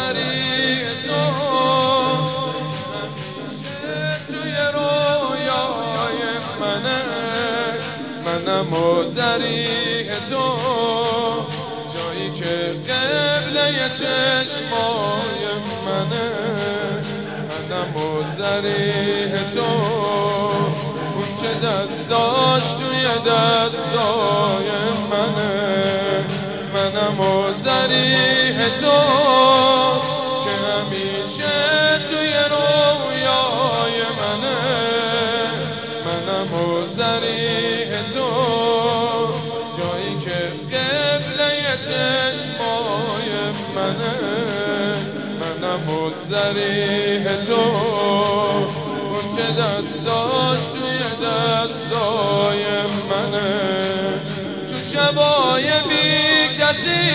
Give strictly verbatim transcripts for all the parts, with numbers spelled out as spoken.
سریع تو همیشه توی رویای منه، منم و ذریع تو جایی که قبله چشمای منه، منم و ذریع تو اون که دستاش توی دستای منه، منم و ذریع تو که همیشه توی رویای منه، منم و ذریع تو جایی که قبله چشمای منه، منم و ذریع تو اون که دستاش توی دستای منه. تو شبای بی کسی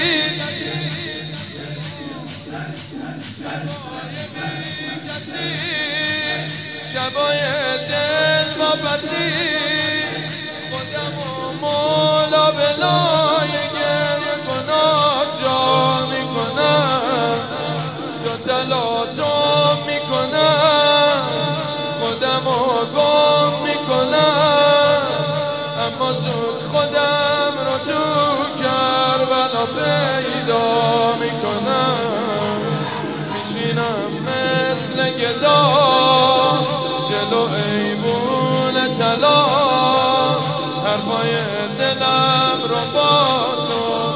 شبای دل واپسی خودم و مولا بلای گریه گناه جا میکنم، تو تلاطم میکنم، خودم و گم میکنم، اما زود خودم رو تو کربلا پیدا میکنم. میشینم مثل گدا جلو ایوون طلا، حرفای دلم رو با تو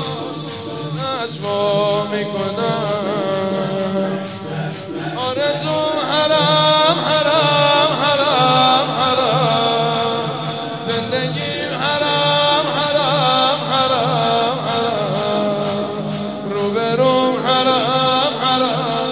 نجوا میکنم. آرزوم حرام حرام حرام حرام، زندگیم حرام حرام حرام حرام، روبروم حرام حرام.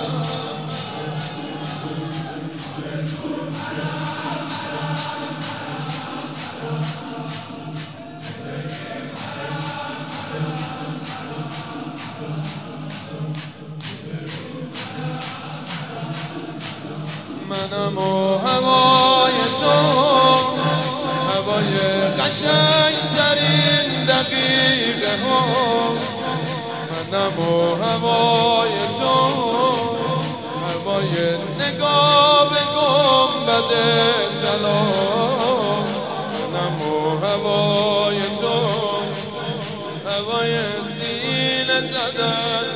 منم و هوای تو، هوای قشنگترین دقیقه ها، منم و هوای تو، هوای نگاه به گنبد طلا، منم و هوای تو، هوای سینه زدن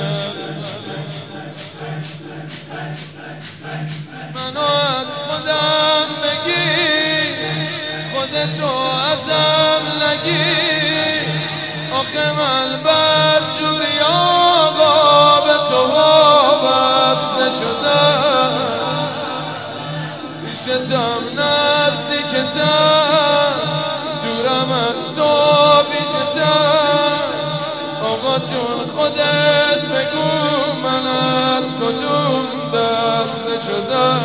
منو از خودم بگی، خودتو ازم نگی، آخه من بدجوری آقا به تو وابسته شدم، پیشتم نزدیکتم، دورم از تو پیشتم. آقا جون خودت بگو من از کدوم بسته شدم،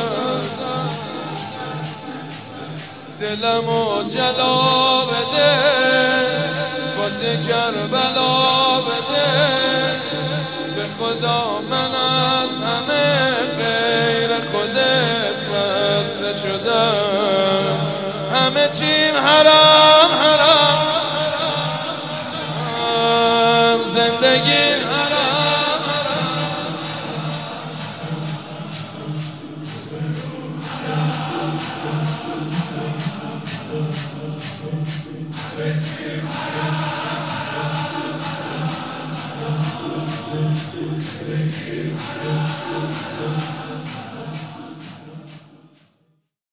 دلمو جلا بده واسه کربلا بده، به خدا من از همه غیر خودت بسته شدم. همه چیم حرام حرام، زندگی حرام حرام، Thank you.